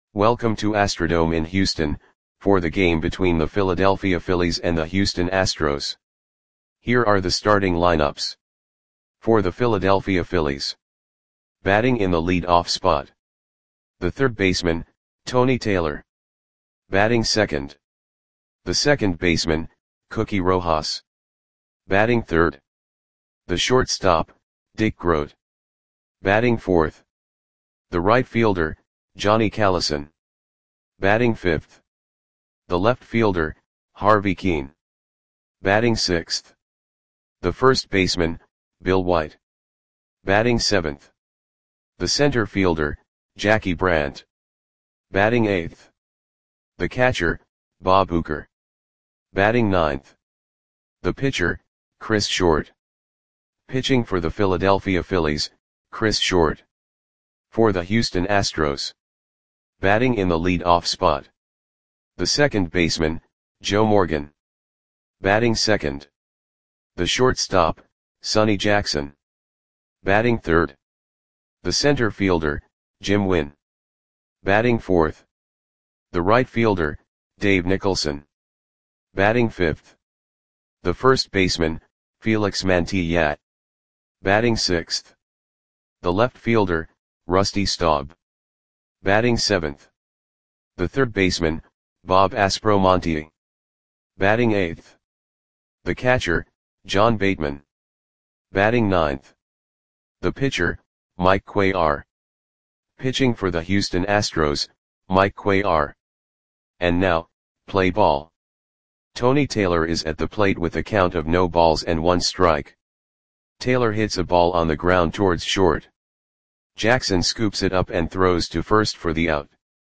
Welcome to Astrodome in Houston, for the game between the Philadelphia Phillies and the Houston Astros. Here are the starting lineups. For the Philadelphia Phillies. Batting in the lead-off spot. The third baseman, Tony Taylor. Batting second. The second baseman, Cookie Rojas. Batting third. The shortstop, Dick Groat. Batting fourth. The right fielder, Johnny Callison. Batting fifth. The left fielder, Harvey Kuenn. Batting sixth. The first baseman, Bill White. Batting seventh. The center fielder, Jackie Brandt. Batting eighth. The catcher, Bob Uecker. Batting ninth. The pitcher, Chris Short. Pitching for the Philadelphia Phillies, Chris Short. For the Houston Astros. Batting in the lead-off spot. The second baseman, Joe Morgan. Batting second. The shortstop, Sonny Jackson. Batting third. The center fielder, Jim Wynn. Batting fourth. The right fielder, Dave Nicholson. Batting fifth. The first baseman, Felix Mantilla. Batting sixth. The left fielder, Rusty Staub. Batting seventh. The third baseman, Bob Aspromonte. Batting eighth. The catcher, John Bateman. Batting ninth. The pitcher, Mike Cuellar. Pitching for the Houston Astros, Mike Cuellar. And now, play ball. Tony Taylor is at the plate with a count of no balls and one strike. Taylor hits a ball on the ground towards short. Jackson scoops it up and throws to first for the out.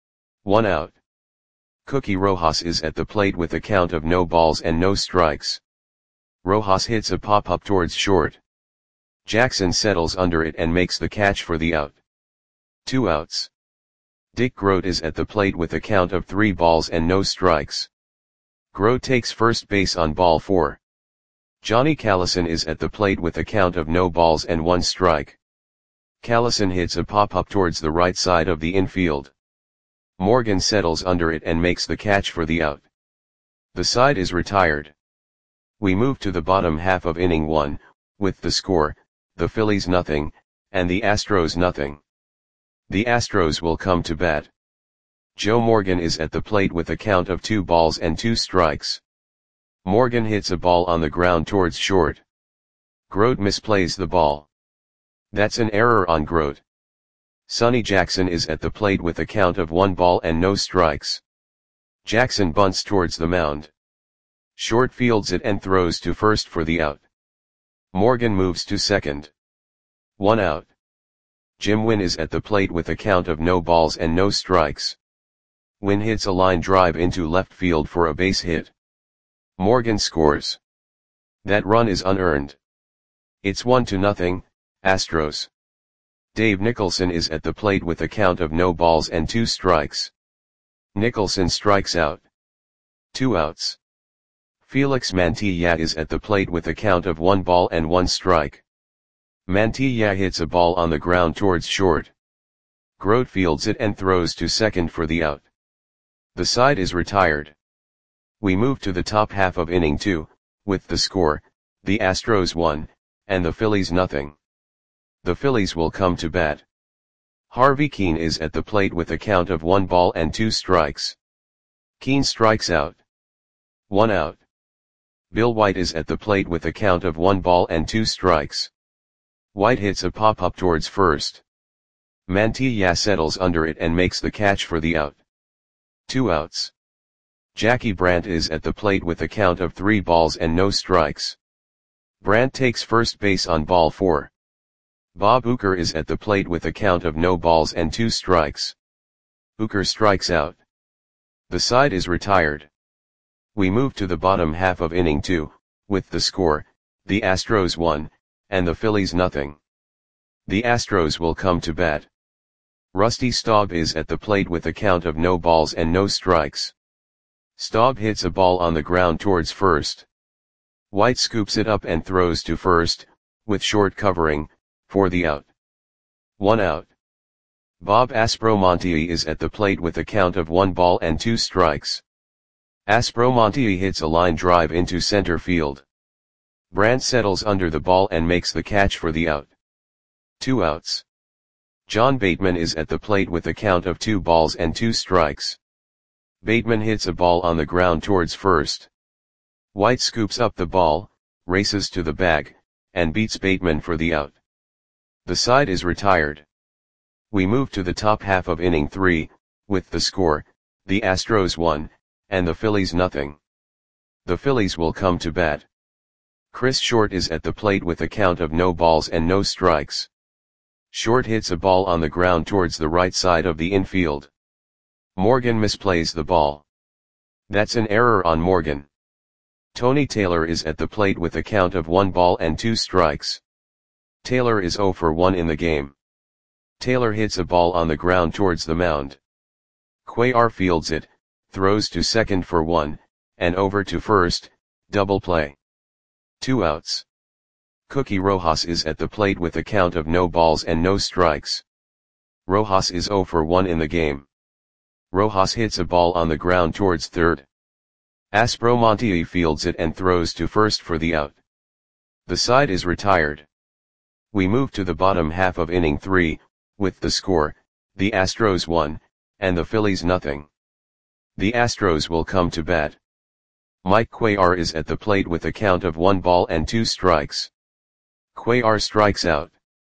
1 out. Cookie Rojas is at the plate with a count of no balls and no strikes. Rojas hits a pop-up towards short. Jackson settles under it and makes the catch for the out. 2 outs. Dick Groat is at the plate with a count of 3 balls and no strikes. Groat takes first base on ball 4. Johnny Callison is at the plate with a count of no balls and 1 strike. Callison hits a pop-up towards the right side of the infield. Morgan settles under it and makes the catch for the out. The side is retired. We move to the bottom half of inning 1, with the score, the Phillies nothing, and the Astros nothing. The Astros will come to bat. Joe Morgan is at the plate with a count of 2 balls and 2 strikes. Morgan hits a ball on the ground towards short. Groat misplays the ball. That's an error on Groat. Sonny Jackson is at the plate with a count of 1 ball and no strikes. Jackson bunts towards the mound. Short fields it and throws to first for the out. Morgan moves to second. 1 out. Jim Wynn is at the plate with a count of no balls and no strikes. Wynn hits a line drive into left field for a base hit. Morgan scores. That run is unearned. It's 1-0, Astros. Dave Nicholson is at the plate with a count of no balls and 2 strikes. Nicholson strikes out. 2 outs. Felix Mantilla is at the plate with a count of 1 ball and 1 strike. Mantilla hits a ball on the ground towards short. Groat fields it and throws to second for the out. The side is retired. We move to the top half of inning 2, with the score, the Astros 1, and the Phillies nothing. The Phillies will come to bat. Harvey Kuenn is at the plate with a count of 1 ball and 2 strikes. Kuenn strikes out. 1 out. Bill White is at the plate with a count of 1 ball and 2 strikes. White hits a pop-up towards first. Mantilla settles under it and makes the catch for the out. 2 outs. Jackie Brandt is at the plate with a count of 3 balls and no strikes. Brandt takes first base on ball 4. Bob Uecker is at the plate with a count of no balls and 2 strikes. Uecker strikes out. The side is retired. We move to the bottom half of inning 2, with the score, the Astros 1, and the Phillies nothing. The Astros will come to bat. Rusty Staub is at the plate with a count of no balls and no strikes. Staub hits a ball on the ground towards first. White scoops it up and throws to first, with short covering, for the out. 1 out. Bob Aspromonte is at the plate with a count of 1 ball and 2 strikes. Aspromonte hits a line drive into center field. Brandt settles under the ball and makes the catch for the out. 2 outs. John Bateman is at the plate with a count of 2 balls and 2 strikes. Bateman hits a ball on the ground towards first. White scoops up the ball, races to the bag, and beats Bateman for the out. The side is retired. We move to the top half of inning 3, with the score, the Astros 1, and the Phillies nothing. The Phillies will come to bat. Chris Short is at the plate with a count of no balls and no strikes. Short hits a ball on the ground towards the right side of the infield. Morgan misplays the ball. That's an error on Morgan. Tony Taylor is at the plate with a count of 1 ball and 2 strikes. Taylor is 0 for 1 in the game. Taylor hits a ball on the ground towards the mound. Cuellar fields it, throws to second for 1, and over to first, double play. 2 outs. Cookie Rojas is at the plate with a count of no balls and no strikes. Rojas is 0 for 1 in the game. Rojas hits a ball on the ground towards third. Aspromonte fields it and throws to first for the out. The side is retired. We move to the bottom half of inning 3, with the score, the Astros 1, and the Phillies nothing. The Astros will come to bat. Mike Cuellar is at the plate with a count of 1 ball and 2 strikes. Cuellar strikes out.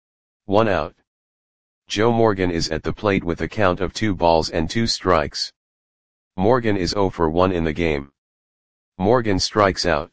1 out. Joe Morgan is at the plate with a count of 2 balls and 2 strikes. Morgan is 0 for 1 in the game. Morgan strikes out.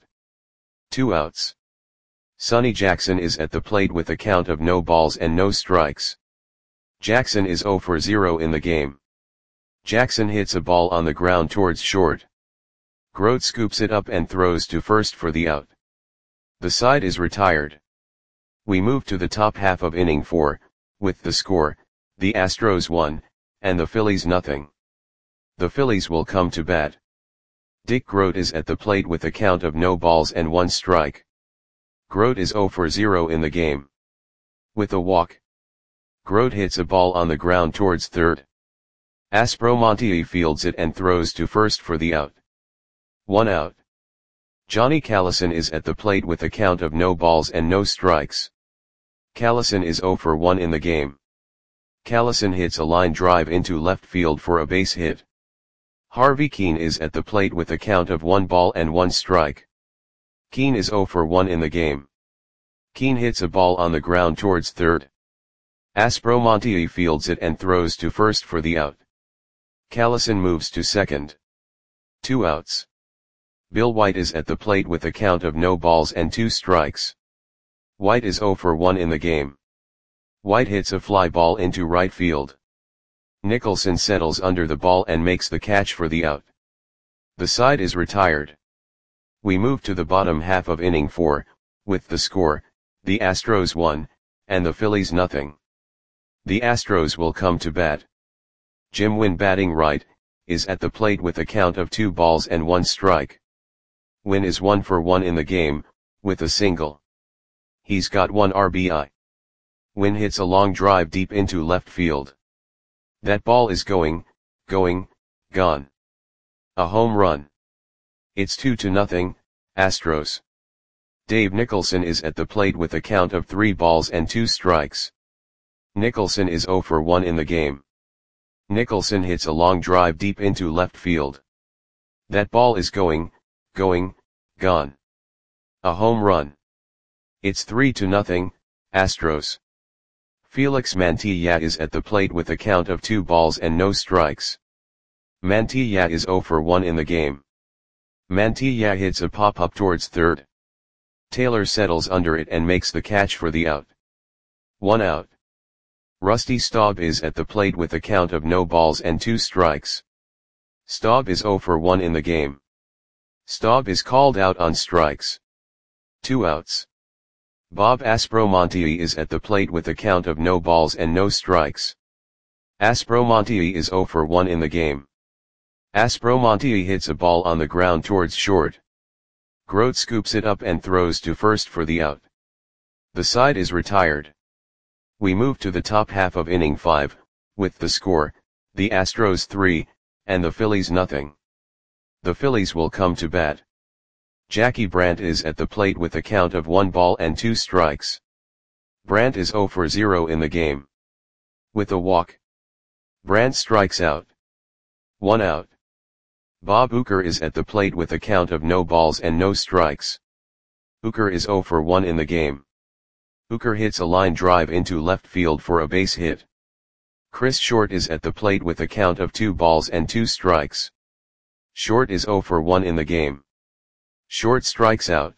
2 outs. Sonny Jackson is at the plate with a count of no balls and no strikes. Jackson is 0 for 0 in the game. Jackson hits a ball on the ground towards short. Grote scoops it up and throws to first for the out. The side is retired. We move to the top half of inning 4, with the score, the Astros 1, and the Phillies nothing. The Phillies will come to bat. Dick Grote is at the plate with a count of no balls and 1 strike. Grote is 0 for 0 in the game. With a walk. Grote hits a ball on the ground towards third. Aspromonte fields it and throws to first for the out. 1 out. Johnny Callison is at the plate with a count of no balls and no strikes. Callison is 0 for 1 in the game. Callison hits a line drive into left field for a base hit. Harvey Keene is at the plate with a count of 1 ball and 1 strike. Keene is 0 for 1 in the game. Keene hits a ball on the ground towards third. Aspromonte fields it and throws to first for the out. Callison moves to second. 2 outs. Bill White is at the plate with a count of no balls and 2 strikes. White is 0 for 1 in the game. White hits a fly ball into right field. Nicholson settles under the ball and makes the catch for the out. The side is retired. We move to the bottom half of inning 4, with the score, the Astros 1, and the Phillies nothing. The Astros will come to bat. Jim Wynn batting right, is at the plate with a count of 2 balls and 1 strike. Wynn is 1 for 1 in the game, with a single. He's got 1 RBI. Wynn hits a long drive deep into left field. That ball is gone. A home run. It's 2-0, Astros. Dave Nicholson is at the plate with a count of 3 balls and 2 strikes. Nicholson is 0 for 1 in the game. Nicholson hits a long drive deep into left field. That ball is gone. A home run. It's 3-0, Astros. Felix Mantilla is at the plate with a count of 2 balls and no strikes. Mantilla is 0 for 1 in the game. Mantilla hits a pop-up towards third. Taylor settles under it and makes the catch for the out. 1 out. Rusty Staub is at the plate with a count of no balls and 2 strikes. Staub is 0 for 1 in the game. Staub is called out on strikes. 2 outs. Bob Aspromonte is at the plate with a count of no balls and no strikes. Aspromonte is 0 for 1 in the game. Aspromonte hits a ball on the ground towards short. Grote scoops it up and throws to first for the out. The side is retired. We move to the top half of inning 5, with the score, the Astros 3, and the Phillies nothing. The Phillies will come to bat. Jackie Brandt is at the plate with a count of 1 ball and 2 strikes. Brandt is 0 for 0 in the game. With a walk, Brandt strikes out. 1 out. Bob Uecker is at the plate with a count of no balls and no strikes. Uecker is 0 for 1 in the game. Uecker hits a line drive into left field for a base hit. Chris Short is at the plate with a count of 2 balls and 2 strikes. Short is 0 for 1 in the game. Short strikes out.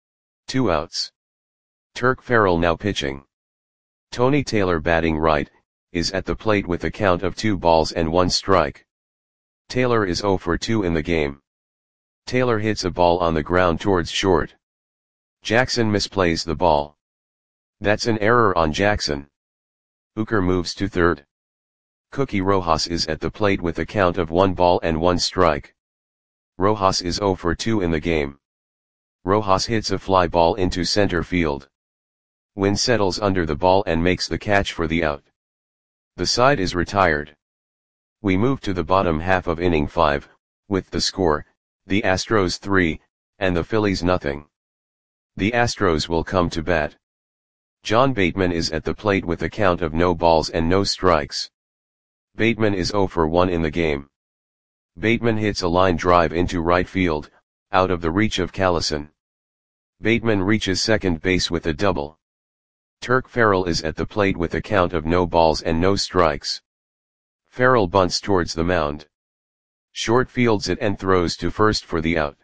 2 outs. Turk Farrell now pitching. Tony Taylor batting right, is at the plate with a count of 2 balls and 1 strike. Taylor is 0 for 2 in the game. Taylor hits a ball on the ground towards short. Jackson misplays the ball. That's an error on Jackson. Uecker moves to third. Cookie Rojas is at the plate with a count of 1 ball and 1 strike. Rojas is 0 for 2 in the game. Rojas hits a fly ball into center field. Wynn settles under the ball and makes the catch for the out. The side is retired. We move to the bottom half of inning 5, with the score, the Astros 3, and the Phillies nothing. The Astros will come to bat. John Bateman is at the plate with a count of no balls and no strikes. Bateman is 0 for 1 in the game. Bateman hits a line drive into right field, out of the reach of Callison. Bateman reaches second base with a double. Turk Farrell is at the plate with a count of no balls and no strikes. Farrell bunts towards the mound. Short fields it and throws to first for the out.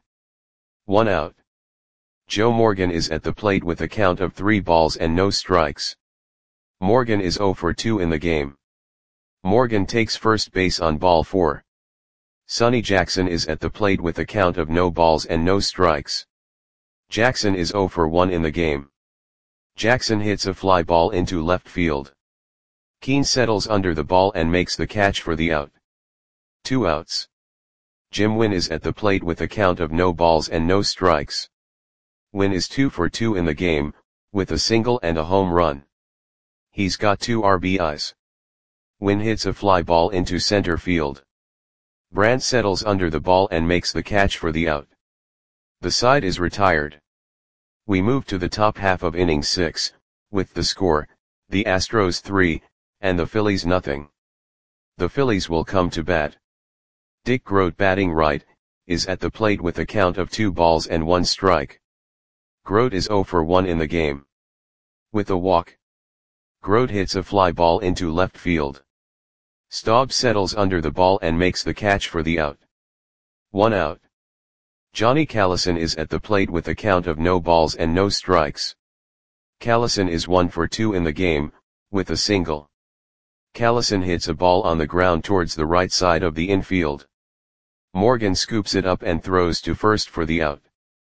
1 out. Joe Morgan is at the plate with a count of 3 balls and no strikes. Morgan is 0 for 2 in the game. Morgan takes first base on ball 4. Sonny Jackson is at the plate with a count of no balls and no strikes. Jackson is 0 for 1 in the game. Jackson hits a fly ball into left field. Keane settles under the ball and makes the catch for the out. 2 outs. Jim Wynn is at the plate with a count of no balls and no strikes. Wynn is 2 for 2 in the game, with a single and a home run. He's got 2 RBIs. Wynn hits a fly ball into center field. Brandt settles under the ball and makes the catch for the out. The side is retired. We move to the top half of inning 6, with the score, the Astros 3, and the Phillies nothing. The Phillies will come to bat. Dick Grote batting right, is at the plate with a count of 2 balls and 1 strike. Grote is 0 for 1 in the game. With a walk, Grote hits a fly ball into left field. Staub settles under the ball and makes the catch for the out. 1 out. Johnny Callison is at the plate with a count of no balls and no strikes. Callison is 1 for 2 in the game, with a single. Callison hits a ball on the ground towards the right side of the infield. Morgan scoops it up and throws to first for the out.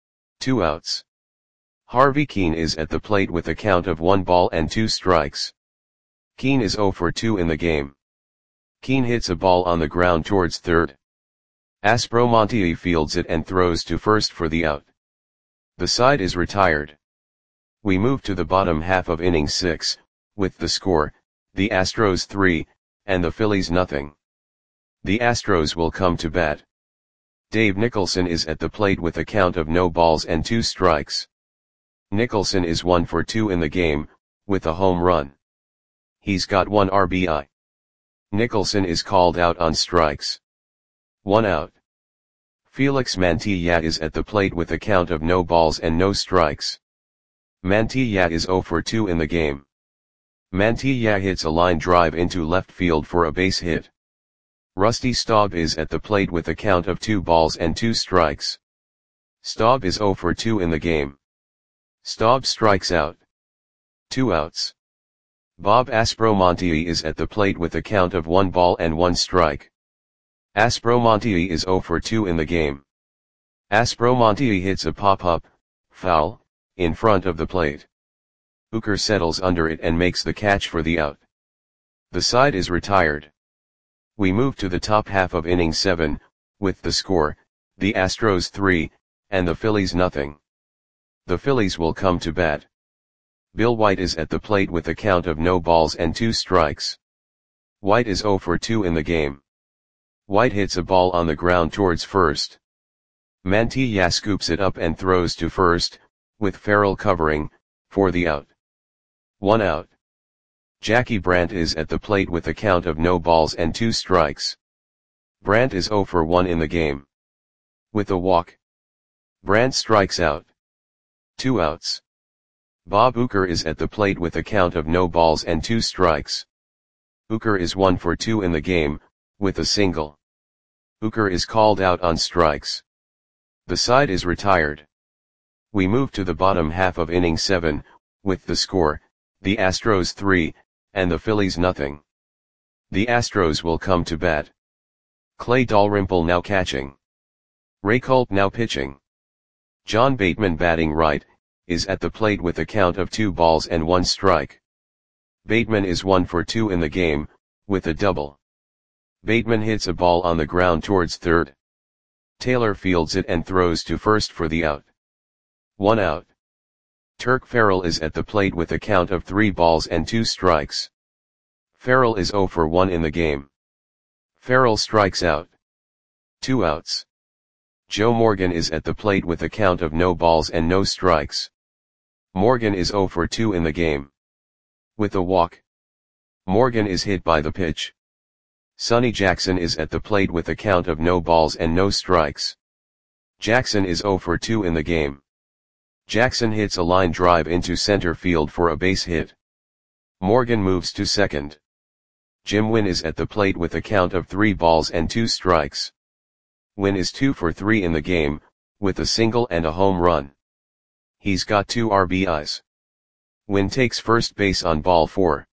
2 outs. Harvey Keane is at the plate with a count of 1 ball and 2 strikes. Keane is 0 for 2 in the game. Keane hits a ball on the ground towards third. Aspromonte fields it and throws to first for the out. The side is retired. We move to the bottom half of inning 6, with the score, the Astros 3, and the Phillies nothing. The Astros will come to bat. Dave Nicholson is at the plate with a count of no balls and 2 strikes. Nicholson is 1 for 2 in the game, with a home run. He's got 1 RBI. Nicholson is called out on strikes. 1 out. Felix Mantilla is at the plate with a count of no balls and no strikes. Mantilla is 0 for 2 in the game. Mantilla hits a line drive into left field for a base hit. Rusty Staub is at the plate with a count of 2 balls and 2 strikes. Staub is 0 for 2 in the game. Staub strikes out. 2 outs. Bob Aspromonte is at the plate with a count of 1 ball and 1 strike. Aspromonte is 0 for 2 in the game. Aspromonte hits a pop-up, foul, in front of the plate. Uecker settles under it and makes the catch for the out. The side is retired. We move to the top half of inning 7, with the score, the Astros 3, and the Phillies nothing. The Phillies will come to bat. Bill White is at the plate with a count of no balls and 2 strikes. White is 0 for 2 in the game. White hits a ball on the ground towards first. Mantilla scoops it up and throws to first, with Farrell covering, for the out. 1 out. Jackie Brandt is at the plate with a count of no balls and 2 strikes. Brandt is 0 for 1 in the game. With a walk, Brandt strikes out. 2 outs. Bob Uecker is at the plate with a count of no balls and 2 strikes. Uecker is 1 for 2 in the game, with a single. Uecker is called out on strikes. The side is retired. We move to the bottom half of inning 7, with the score, the Astros 3, and the Phillies nothing. The Astros will come to bat. Clay Dalrymple now catching. Ray Culp now pitching. John Bateman batting right, is at the plate with a count of 2 balls and 1 strike. Bateman is 1 for 2 in the game, with a double. Bateman hits a ball on the ground towards third. Taylor fields it and throws to first for the out. 1 out. Turk Farrell is at the plate with a count of 3 balls and 2 strikes. Farrell is 0 for 1 in the game. Farrell strikes out. 2 outs. Joe Morgan is at the plate with a count of no balls and no strikes. Morgan is 0 for 2 in the game. With a walk, Morgan is hit by the pitch. Sonny Jackson is at the plate with a count of no balls and no strikes. Jackson is 0 for 2 in the game. Jackson hits a line drive into center field for a base hit. Morgan moves to second. Jim Wynn is at the plate with a count of 3 balls and 2 strikes. Wynn is 2 for 3 in the game, with a single and a home run. He's got 2 RBIs. Wynn takes first base on ball 4.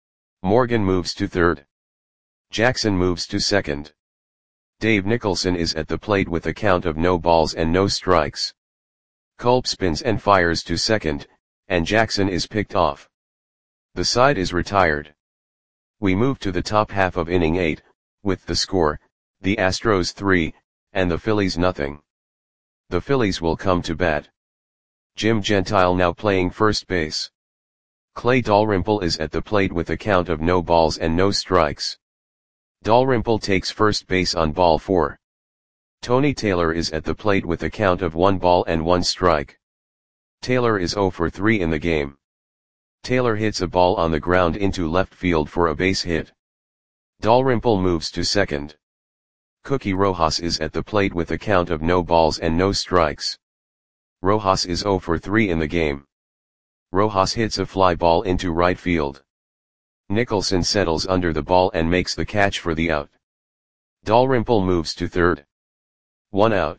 Morgan moves to third. Jackson moves to second. Dave Nicholson is at the plate with a count of no balls and no strikes. Culp spins and fires to second, and Jackson is picked off. The side is retired. We move to the top half of inning 8, with the score, the Astros 3, and the Phillies nothing. The Phillies will come to bat. Jim Gentile now playing first base. Clay Dalrymple is at the plate with a count of no balls and no strikes. Dalrymple takes first base on ball 4. Tony Taylor is at the plate with a count of 1 ball and 1 strike. Taylor is 0 for 3 in the game. Taylor hits a ball on the ground into left field for a base hit. Dalrymple moves to second. Cookie Rojas is at the plate with a count of no balls and no strikes. Rojas is 0 for 3 in the game. Rojas hits a fly ball into right field. Nicholson settles under the ball and makes the catch for the out. Dalrymple moves to third. 1 out.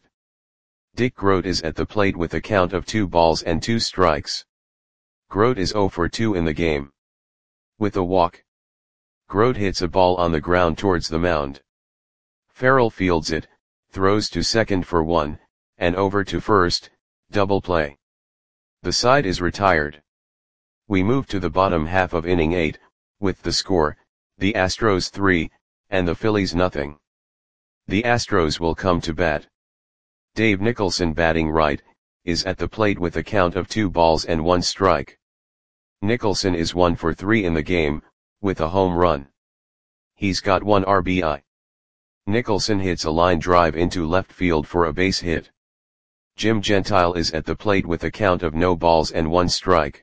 Dick Grote is at the plate with a count of 2 balls and 2 strikes. Grote is 0 for 2 in the game. With a walk, Grote hits a ball on the ground towards the mound. Farrell fields it, throws to second for 1, and over to first, double play. The side is retired. We move to the bottom half of inning 8, with the score, the Astros 3, and the Phillies nothing. The Astros will come to bat. Dave Nicholson batting right, is at the plate with a count of 2 balls and 1 strike. Nicholson is 1 for 3 in the game, with a home run. He's got 1 RBI. Nicholson hits a line drive into left field for a base hit. Jim Gentile is at the plate with a count of no balls and 1 strike.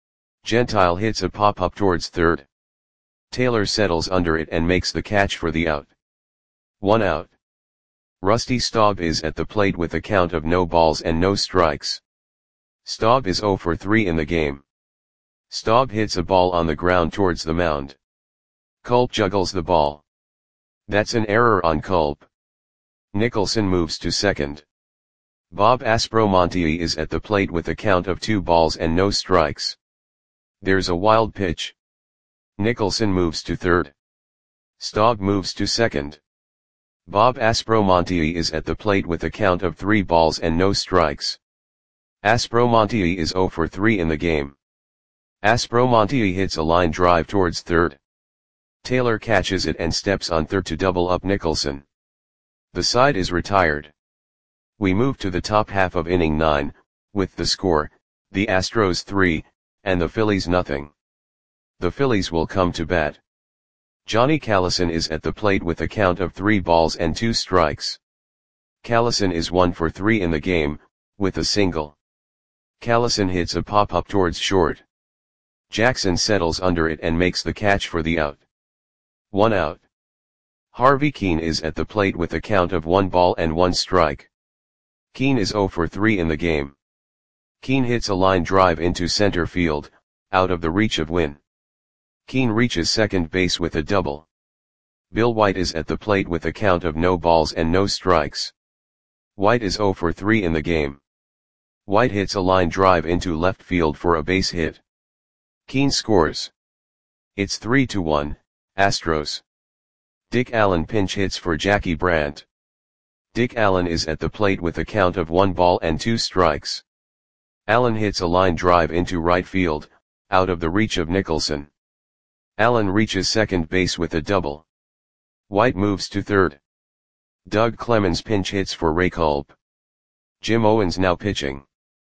Gentile hits a pop-up towards third. Taylor settles under it and makes the catch for the out. 1 out. Rusty Staub is at the plate with a count of no balls and no strikes. Staub is 0 for 3 in the game. Staub hits a ball on the ground towards the mound. Culp juggles the ball. That's an error on Culp. Nicholson moves to second. Bob Aspromonte is at the plate with a count of 2 balls and no strikes. There's a wild pitch. Nicholson moves to third. Staub moves to second. Bob Aspromonte is at the plate with a count of 3 balls and no strikes. Aspromonte is 0 for 3 in the game. Aspromonte hits a line drive towards third. Taylor catches it and steps on third to double up Nicholson. The side is retired. We move to the top half of inning 9, with the score, the Astros 3, and the Phillies nothing. The Phillies will come to bat. Johnny Callison is at the plate with a count of 3 balls and 2 strikes. Callison is 1 for 3 in the game, with a single. Callison hits a pop-up towards short. Jackson settles under it and makes the catch for the out. 1 out. Harvey Kuenn is at the plate with a count of 1 ball and 1 strike. Kuenn is 0 for 3 in the game. Kuenn hits a line drive into center field, out of the reach of Winn. Kuenn reaches second base with a double. Bill White is at the plate with a count of no balls and no strikes. White is 0 for 3 in the game. White hits a line drive into left field for a base hit. Kuenn scores. It's 3-1, Astros. Dick Allen pinch hits for Jackie Brandt. Dick Allen is at the plate with a count of 1 ball and 2 strikes. Allen hits a line drive into right field, out of the reach of Nicholson. Allen reaches second base with a double. White moves to third. Doug Clemens pinch hits for Ray Culp. Jim Owens now pitching.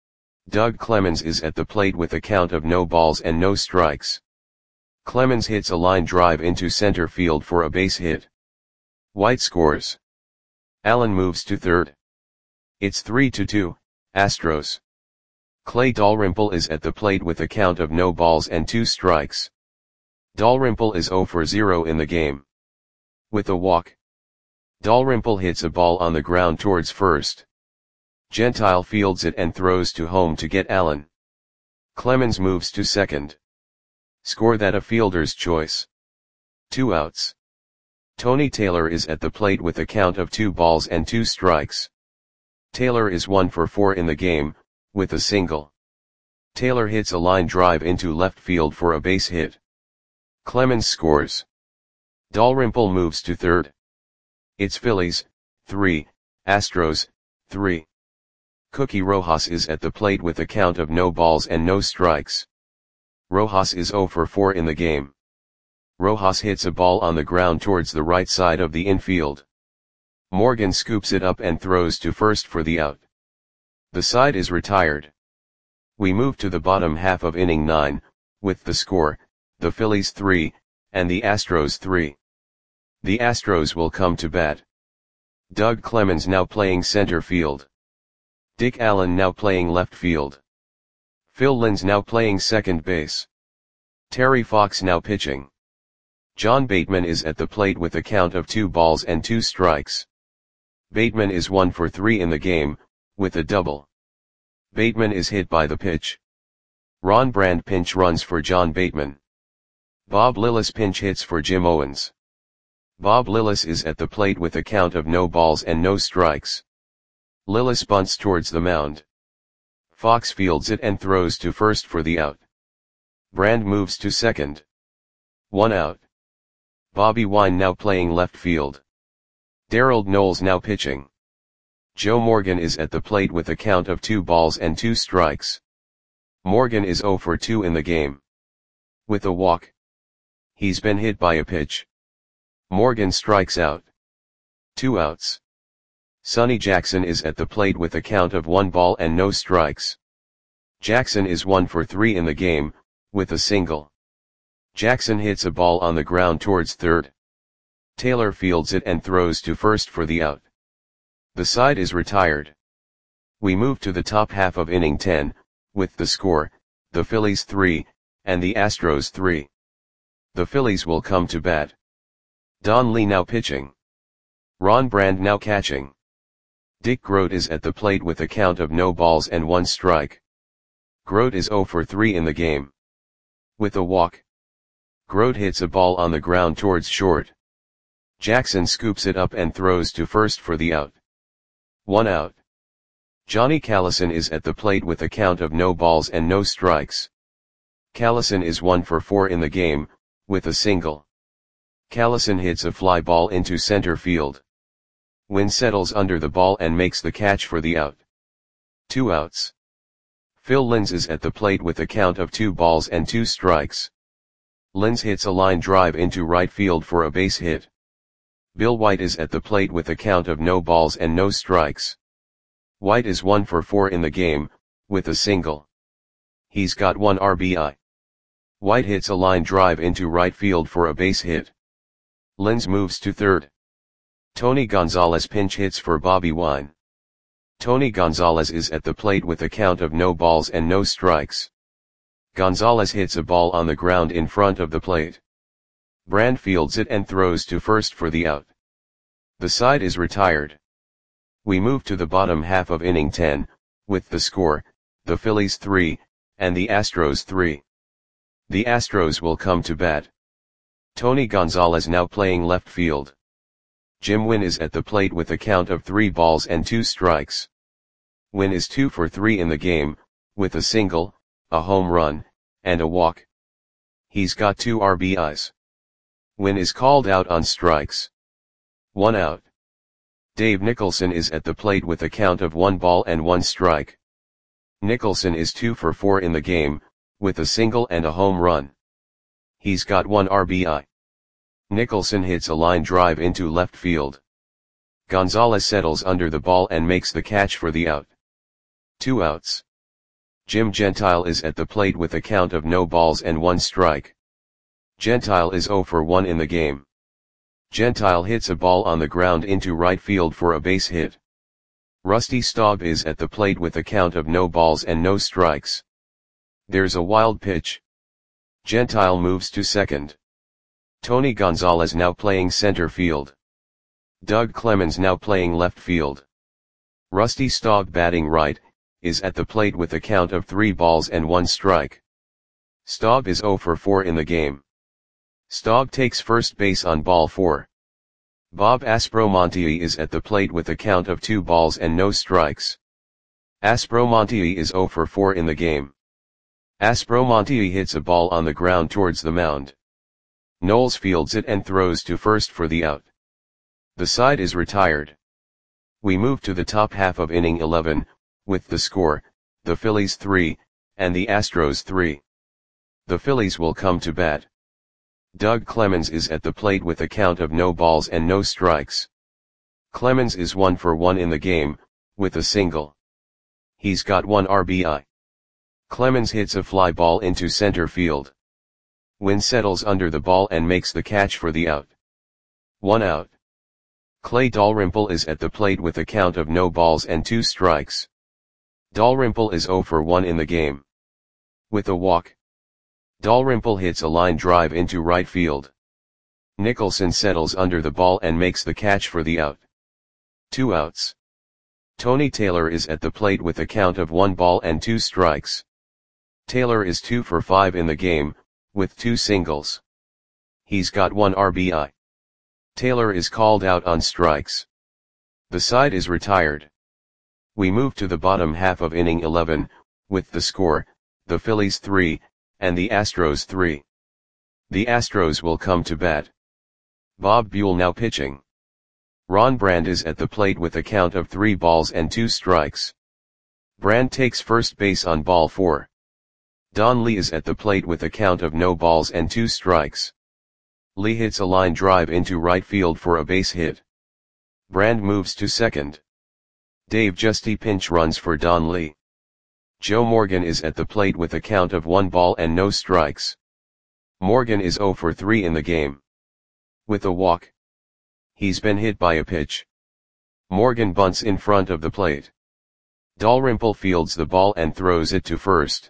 Doug Clemens is at the plate with a count of no balls and no strikes. Clemens hits a line drive into center field for a base hit. White scores. Allen moves to third. It's 3-2, Astros. Clay Dalrymple is at the plate with a count of no balls and 2 strikes. Dalrymple is 0 for 0 in the game. With a walk. Dalrymple hits a ball on the ground towards first. Gentile fields it and throws to home to get Allen. Clemens moves to second. Score that a fielder's choice. 2 outs. Tony Taylor is at the plate with a count of 2 balls and 2 strikes. Taylor is 1 for 4 in the game, with a single. Taylor hits a line drive into left field for a base hit. Clemens scores. Dalrymple moves to third. It's Phillies, 3, Astros, 3. Cookie Rojas is at the plate with a count of no balls and no strikes. Rojas is 0 for 4 in the game. Rojas hits a ball on the ground towards the right side of the infield. Morgan scoops it up and throws to first for the out. The side is retired. We move to the bottom half of inning 9, with the score, the Phillies 3, and the Astros 3. The Astros will come to bat. Doug Clemens now playing center field. Dick Allen now playing left field. Phil Linz now playing second base. Terry Fox now pitching. John Bateman is at the plate with a count of 2 balls and 2 strikes. Bateman is 1 for 3 in the game, with a double. Bateman is hit by the pitch. Ron Brand pinch runs for John Bateman. Bob Lillis pinch hits for Jim Owens. Bob Lillis is at the plate with a count of no balls and no strikes. Lillis bunts towards the mound. Fox fields it and throws to first for the out. Brand moves to second. 1 out. Bobby Wine now playing left field. Darrell Knowles now pitching. Joe Morgan is at the plate with a count of 2 balls and 2 strikes. Morgan is 0 for 2 in the game. With a walk. He's been hit by a pitch. Morgan strikes out. 2 outs. Sonny Jackson is at the plate with a count of 1 ball and no strikes. Jackson is 1 for 3 in the game, with a single. Jackson hits a ball on the ground towards third. Taylor fields it and throws to first for the out. The side is retired. We move to the top half of inning 10, with the score, the Phillies 3, and the Astros 3. The Phillies will come to bat. Don Lee now pitching. Ron Brand now catching. Dick Groat is at the plate with a count of no balls and 1 strike. Groat is 0 for 3 in the game. With a walk. Groat hits a ball on the ground towards short. Jackson scoops it up and throws to first for the out. 1 out. Johnny Callison is at the plate with a count of no balls and no strikes. Callison is 1 for 4 in the game, with a single. Callison hits a fly ball into center field. Winn settles under the ball and makes the catch for the out. 2 outs. Phil Linz is at the plate with a count of 2 balls and 2 strikes. Linz hits a line drive into right field for a base hit. Bill White is at the plate with a count of no balls and no strikes. White is 1 for 4 in the game, with a single. He's got 1 RBI. White hits a line drive into right field for a base hit. Linz moves to third. Tony Gonzalez pinch hits for Bobby Wine. Tony Gonzalez is at the plate with a count of no balls and no strikes. Gonzalez hits a ball on the ground in front of the plate. Brand fields it and throws to first for the out. The side is retired. We move to the bottom half of inning 10, with the score, the Phillies 3, and the Astros 3. The Astros will come to bat. Tony Gonzalez now playing left field. Jim Wynn is at the plate with a count of 3 balls and 2 strikes. Wynn is 2 for 3 in the game, with a single, a home run, and a walk. He's got 2 RBIs. Wynn is called out on strikes. 1 out. Dave Nicholson is at the plate with a count of 1 ball and 1 strike. Nicholson is 2 for 4 in the game, with a single and a home run. He's got 1 RBI. Nicholson hits a line drive into left field. Gonzalez settles under the ball and makes the catch for the out. 2 outs. Jim Gentile is at the plate with a count of no balls and 1 strike. Gentile is 0 for 1 in the game. Gentile hits a ball on the ground into right field for a base hit. Rusty Staub is at the plate with a count of no balls and no strikes. There's a wild pitch. Gentile moves to second. Tony Gonzalez now playing center field. Doug Clemens now playing left field. Rusty Staub batting right, is at the plate with a count of 3 balls and 1 strike. Staub is 0 for 4 in the game. Staub takes first base on ball 4. Bob Aspromonte is at the plate with a count of 2 balls and no strikes. Aspromonte is 0 for 4 in the game. Aspromonte hits a ball on the ground towards the mound. Knowles fields it and throws to first for the out. The side is retired. We move to the top half of inning 11, with the score, the Phillies 3, and the Astros 3. The Phillies will come to bat. Doug Clemens is at the plate with a count of no balls and no strikes. Clemens is 1 for 1 in the game, with a single. He's got 1 RBI. Clemens hits a fly ball into center field. Wynn settles under the ball and makes the catch for the out. 1 out. Clay Dalrymple is at the plate with a count of no balls and 2 strikes. Dalrymple is 0 for 1 in the game. With a walk. Dalrymple hits a line drive into right field. Nicholson settles under the ball and makes the catch for the out. 2 outs. Tony Taylor is at the plate with a count of 1 ball and 2 strikes. Taylor is 2 for 5 in the game, with 2 singles. He's got 1 RBI. Taylor is called out on strikes. The side is retired. We move to the bottom half of inning 11, with the score, the Phillies 3, and the Astros 3. The Astros will come to bat. Bob Buell now pitching. Ron Brand is at the plate with a count of 3 balls and 2 strikes. Brand takes first base on ball 4. Don Lee is at the plate with a count of no balls and 2 strikes. Lee hits a line drive into right field for a base hit. Brand moves to second. Dave Justy pinch runs for Don Lee. Joe Morgan is at the plate with a count of 1 ball and no strikes. Morgan is 0 for 3 in the game. With a walk. He's been hit by a pitch. Morgan bunts in front of the plate. Dalrymple fields the ball and throws it to first.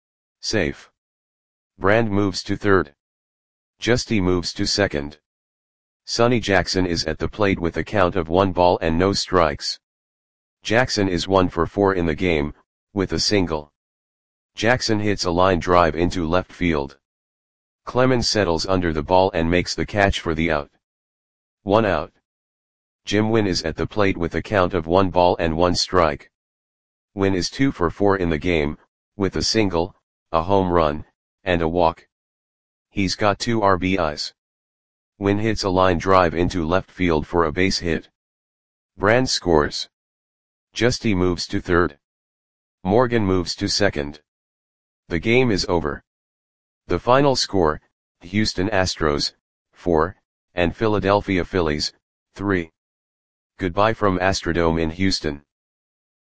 Safe. Brand moves to third. Justy moves to second. Sonny Jackson is at the plate with a count of 1 ball and no strikes. Jackson is 1 for 4 in the game, with a single. Jackson hits a line drive into left field. Clemens settles under the ball and makes the catch for the out. 1 out. Jim Wynn is at the plate with a count of 1 ball and 1 strike. Wynn is 2 for 4 in the game, with a single, a home run, and a walk. He's got 2 RBIs. Wynn hits a line drive into left field for a base hit. Brand scores. Justy moves to third. Morgan moves to second. The game is over. The final score, Houston Astros, 4, and Philadelphia Phillies, 3. Goodbye from Astrodome in Houston.